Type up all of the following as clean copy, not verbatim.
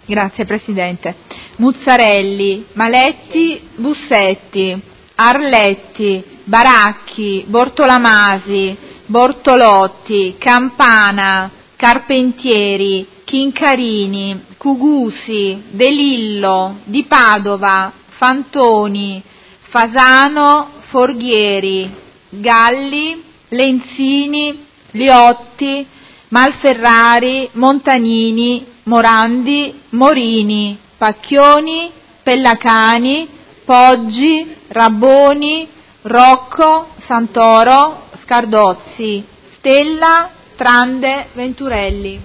Grazie Presidente. Muzzarelli, Maletti, Bussetti, Arletti, Baracchi, Bortolamasi, Bortolotti, Campana, Carpentieri, Chincarini, Cugusi, De Lillo, Di Padova, Fantoni, Fasano, Forghieri, Galli, Lenzini, Liotti, Malferrari, Montanini, Morandi, Morini, Pacchioni, Pellacani, Poggi, Rabboni, Rocco, Santoro, Scardozzi, Stella, Trande, Venturelli.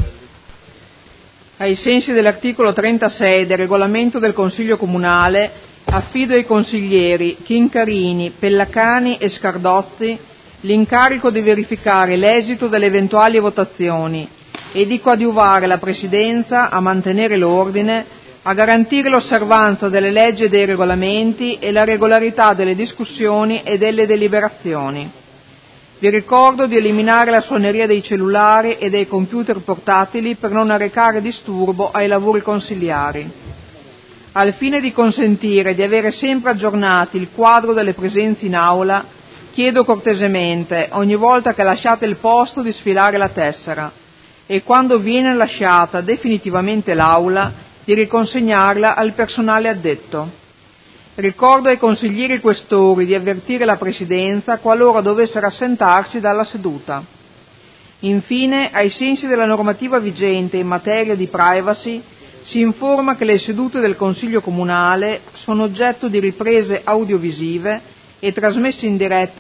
Ai sensi dell'articolo 36 del regolamento del Consiglio Comunale, affido ai consiglieri Chincarini, Pellacani e Scardozzi l'incarico di verificare l'esito delle eventuali votazioni e di coadiuvare la Presidenza a mantenere l'ordine, a garantire l'osservanza delle leggi e dei regolamenti e la regolarità delle discussioni e delle deliberazioni. Vi ricordo di eliminare la suoneria dei cellulari e dei computer portatili per non arrecare disturbo ai lavori consiliari. Al fine di consentire di avere sempre aggiornati il quadro delle presenze in aula, chiedo cortesemente, ogni volta che lasciate il posto, di sfilare la tessera e quando viene lasciata definitivamente l'aula, di riconsegnarla al personale addetto. Ricordo ai consiglieri questori di avvertire la Presidenza qualora dovesse rassentarsi dalla seduta. Infine, ai sensi della normativa vigente in materia di privacy, si informa che le sedute del Consiglio Comunale sono oggetto di riprese audiovisive e trasmesse in diretta